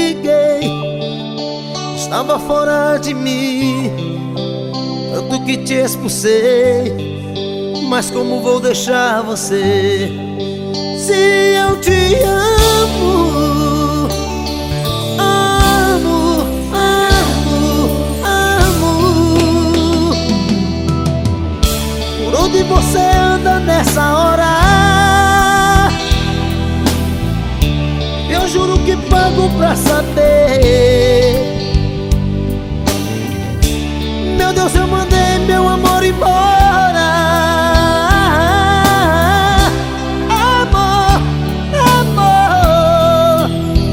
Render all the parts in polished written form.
briguei, estava fora de mim, tanto que te expulsei. Mas como vou deixar você, se eu te amo? Amo, amo, amo. Por onde você anda nessa hora? Eu juro que pago pra saber. Meu Deus, eu mandei meu amor embora. Amor, amor,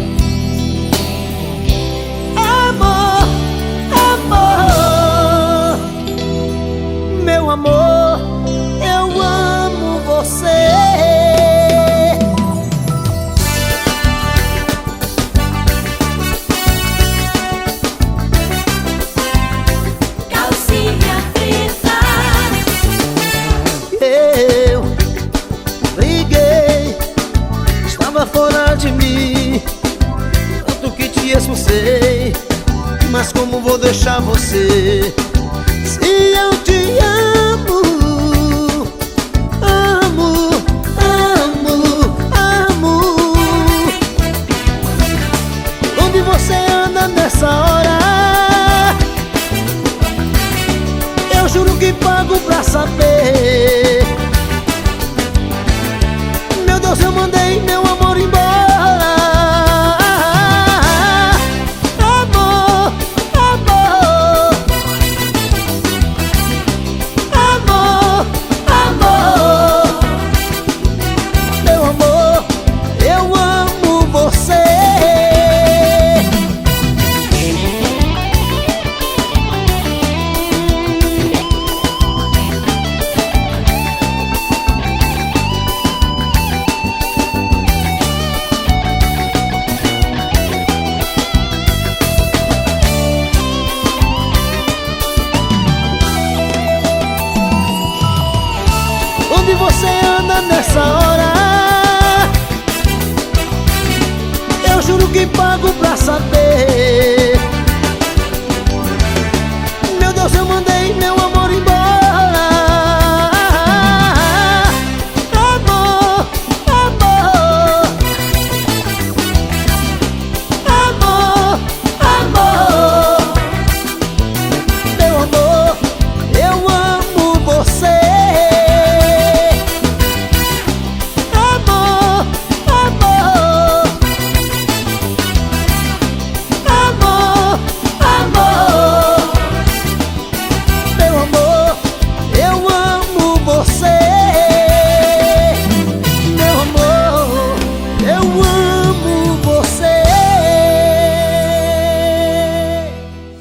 amor, amor. Meu amor, eu amo você. Eu briguei, estava fora de mim, tanto que te expulsei. Mas como vou deixar você, se eu te amo? Amo, amo, amo. Onde você anda nessa hora? Eu juro que pago pra saber. Meu Deus, eu mandei meu amor embora. Amor, amor, amor, amor. Meu amor, eu amo você. Onde você anda nessa hora? Eu juro que pago pra